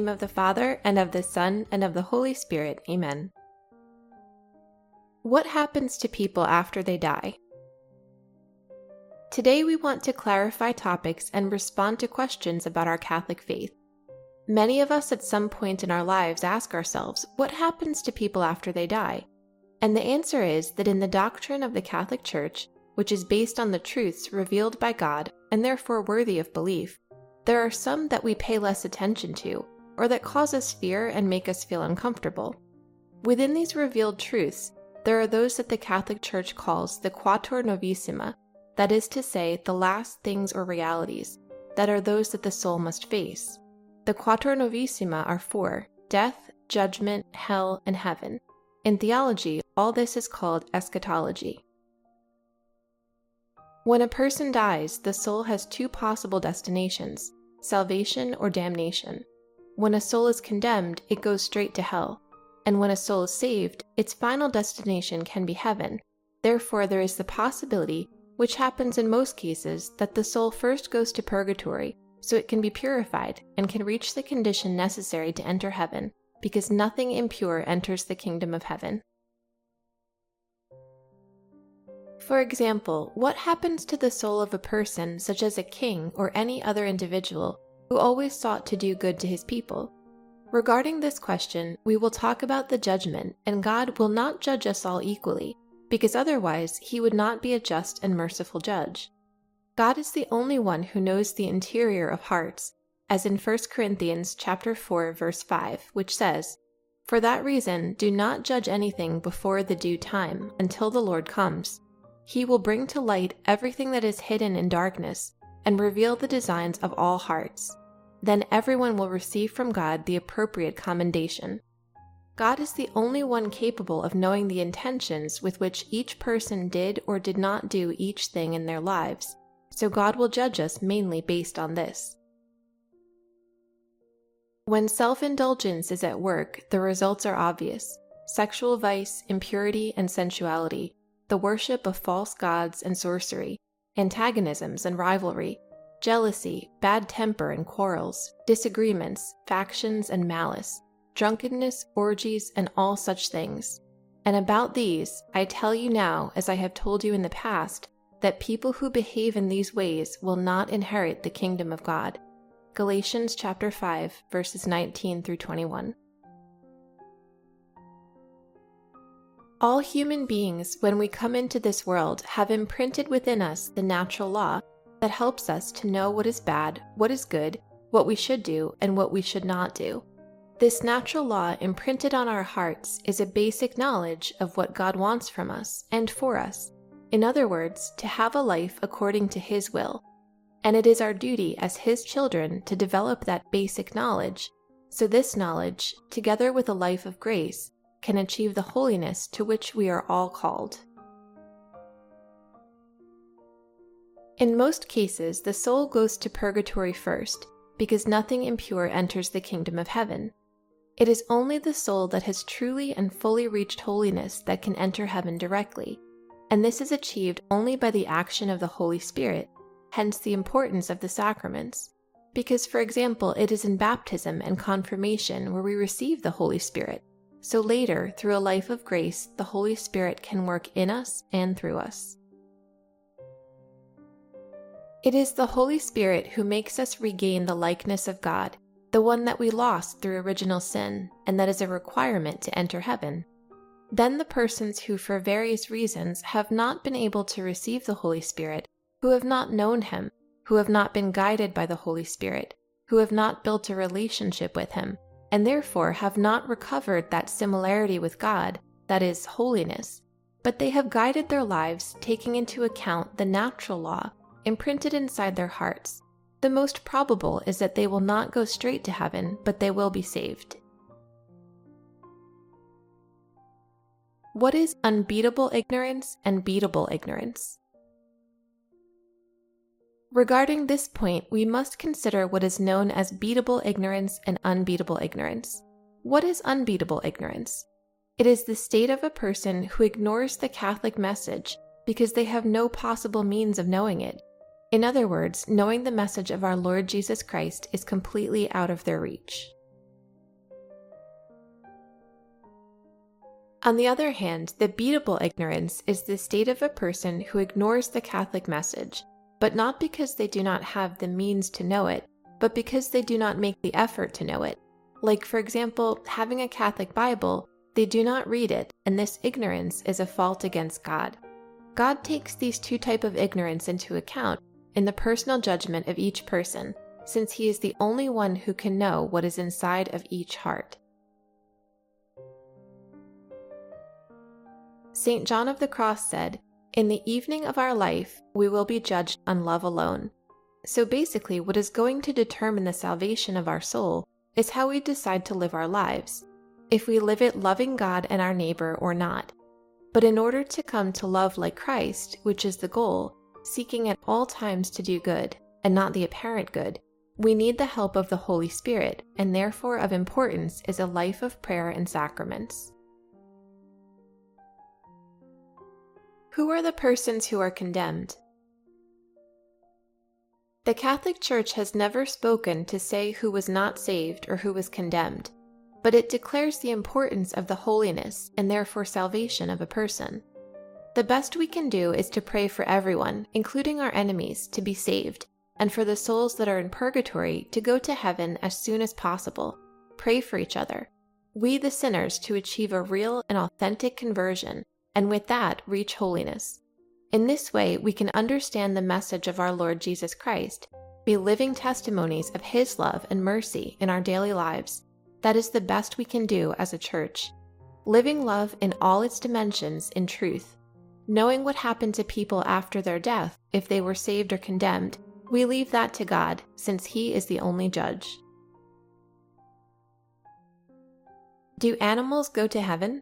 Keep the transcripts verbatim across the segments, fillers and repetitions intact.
name of the Father, and of the Son, and of the Holy Spirit. Amen. What happens to people after they die? Today we want to clarify topics and respond to questions about our Catholic faith. Many of us at some point in our lives ask ourselves, what happens to people after they die? And the answer is that in the doctrine of the Catholic Church, which is based on the truths revealed by God and therefore worthy of belief, there are some that we pay less attention to, or that cause us fear and make us feel uncomfortable. Within these revealed truths, there are those that the Catholic Church calls the Quator Novissima, that is to say, the last things or realities, that are those that the soul must face. The Quator Novissima are four: death, judgment, hell, and heaven. In theology, all this is called eschatology. When a person dies, the soul has two possible destinations: salvation or damnation. When a soul is condemned, it goes straight to hell, and when a soul is saved, its final destination can be heaven. Therefore, there is the possibility, which happens in most cases, that the soul first goes to purgatory, so it can be purified and can reach the condition necessary to enter heaven, because nothing impure enters the kingdom of heaven. For example, what happens to the soul of a person such as a king or any other individual who always sought to do good to his people? Regarding this question, we will talk about the judgment, and God will not judge us all equally, because otherwise he would not be a just and merciful judge. God is the only one who knows the interior of hearts, as in First Corinthians chapter four, verse five, which says, "For that reason, do not judge anything before the due time, until the Lord comes. He will bring to light everything that is hidden in darkness, and reveal the designs of all hearts. Then everyone will receive from God the appropriate commendation." God is the only one capable of knowing the intentions with which each person did or did not do each thing in their lives, so God will judge us mainly based on this. When self-indulgence is at work, the results are obvious: sexual vice, impurity, and sensuality, the worship of false gods and sorcery, antagonisms and rivalry, jealousy, bad temper and quarrels, disagreements, factions and malice, drunkenness, orgies, and all such things. And about these, I tell you now, as I have told you in the past, that people who behave in these ways will not inherit the kingdom of God. Galatians chapter five, verses nineteen through twenty-one. All human beings, when we come into this world, have imprinted within us the natural law that helps us to know what is bad, what is good, what we should do, and what we should not do. This natural law imprinted on our hearts is a basic knowledge of what God wants from us and for us. In other words, to have a life according to His will. And it is our duty as His children to develop that basic knowledge, so this knowledge, together with a life of grace, can achieve the holiness to which we are all called. In most cases, the soul goes to purgatory first, because nothing impure enters the kingdom of heaven. It is only the soul that has truly and fully reached holiness that can enter heaven directly, and this is achieved only by the action of the Holy Spirit, hence the importance of the sacraments. Because, for example, it is in baptism and confirmation where we receive the Holy Spirit, so later, through a life of grace, the Holy Spirit can work in us and through us. It is the Holy Spirit who makes us regain the likeness of God, the one that we lost through original sin, and that is a requirement to enter heaven. Then the persons who for various reasons have not been able to receive the Holy Spirit, who have not known Him, who have not been guided by the Holy Spirit, who have not built a relationship with Him, and therefore have not recovered that similarity with God, that is, holiness, but they have guided their lives taking into account the natural law imprinted inside their hearts. The most probable is that they will not go straight to heaven, but they will be saved. What is unbeatable ignorance and beatable ignorance? Regarding this point, we must consider what is known as beatable ignorance and unbeatable ignorance. What is unbeatable ignorance? It is the state of a person who ignores the Catholic message because they have no possible means of knowing it. In other words, knowing the message of our Lord Jesus Christ is completely out of their reach. On the other hand, the beatable ignorance is the state of a person who ignores the Catholic message, but not because they do not have the means to know it, but because they do not make the effort to know it. Like, for example, having a Catholic Bible, they do not read it, and this ignorance is a fault against God. God takes these two types of ignorance into account in the personal judgment of each person, since He is the only one who can know what is inside of each heart. Saint John of the Cross said, "In the evening of our life, we will be judged on love alone." So basically, what is going to determine the salvation of our soul is how we decide to live our lives, if we live it loving God and our neighbor or not. But in order to come to love like Christ, which is the goal, seeking at all times to do good, and not the apparent good, we need the help of the Holy Spirit, and therefore of importance is a life of prayer and sacraments. Who are the persons who are condemned? The Catholic Church has never spoken to say who was not saved or who was condemned, but it declares the importance of the holiness and therefore salvation of a person. The best we can do is to pray for everyone, including our enemies, to be saved, and for the souls that are in purgatory to go to heaven as soon as possible. Pray for each other. We, the sinners, to achieve a real and authentic conversion, and with that reach holiness. In this way, we can understand the message of our Lord Jesus Christ, be living testimonies of His love and mercy in our daily lives. That is the best we can do as a church. Living love in all its dimensions in truth. Knowing what happened to people after their death, if they were saved or condemned, we leave that to God, since He is the only judge. Do animals go to heaven?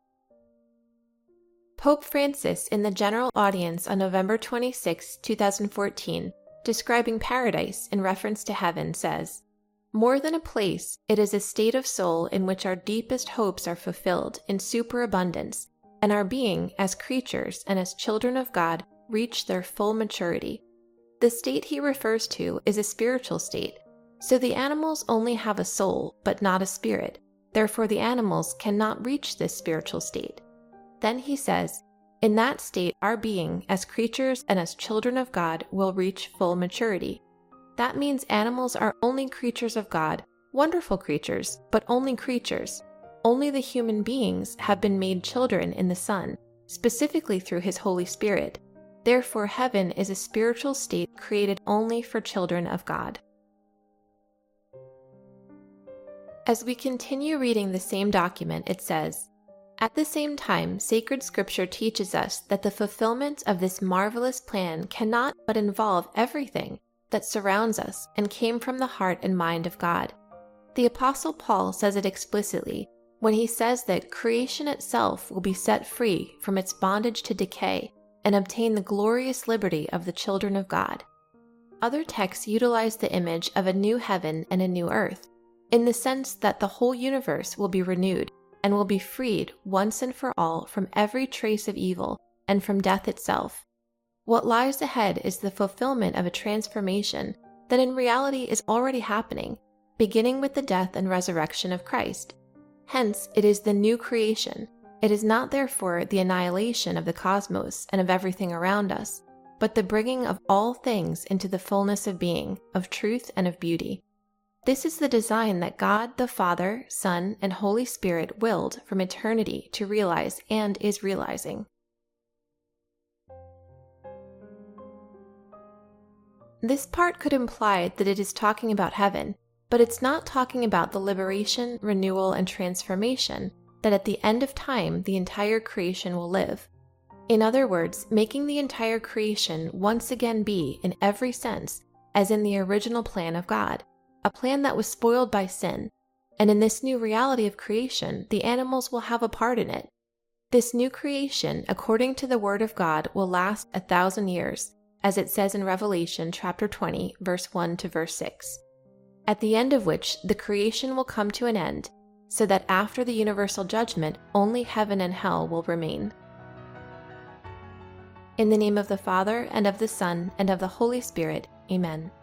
Pope Francis, in the general audience on November twenty-sixth, two thousand fourteen, describing paradise in reference to heaven, says, "More than a place, it is a state of soul in which our deepest hopes are fulfilled in superabundance, and our being, as creatures and as children of God, reach their full maturity." The state he refers to is a spiritual state, so the animals only have a soul, but not a spirit. Therefore, the animals cannot reach this spiritual state. Then he says, "In that state, our being, as creatures and as children of God, will reach full maturity." That means animals are only creatures of God, wonderful creatures, but only creatures. Only the human beings have been made children in the Son, specifically through His Holy Spirit. Therefore, heaven is a spiritual state created only for children of God. As we continue reading the same document, it says, "At the same time, sacred scripture teaches us that the fulfillment of this marvelous plan cannot but involve everything that surrounds us and came from the heart and mind of God. The Apostle Paul says it explicitly when he says that creation itself will be set free from its bondage to decay and obtain the glorious liberty of the children of God." Other texts utilize the image of a new heaven and a new earth, in the sense that the whole universe will be renewed and will be freed once and for all from every trace of evil and from death itself. What lies ahead is the fulfillment of a transformation that in reality is already happening, beginning with the death and resurrection of Christ. Hence, it is the new creation. It is not therefore the annihilation of the cosmos and of everything around us, but the bringing of all things into the fullness of being, of truth and of beauty. This is the design that God, the Father, Son, and Holy Spirit willed from eternity to realize and is realizing. This part could imply that it is talking about heaven, but it's not talking about the liberation, renewal, and transformation that at the end of time the entire creation will live. In other words, making the entire creation once again be, in every sense, as in the original plan of God, a plan that was spoiled by sin, and in this new reality of creation, the animals will have a part in it. This new creation, according to the Word of God, will last a thousand years, as it says in Revelation chapter twenty, verse one to verse six, at the end of which the creation will come to an end, so that after the universal judgment, only heaven and hell will remain. In the name of the Father, and of the Son, and of the Holy Spirit, Amen.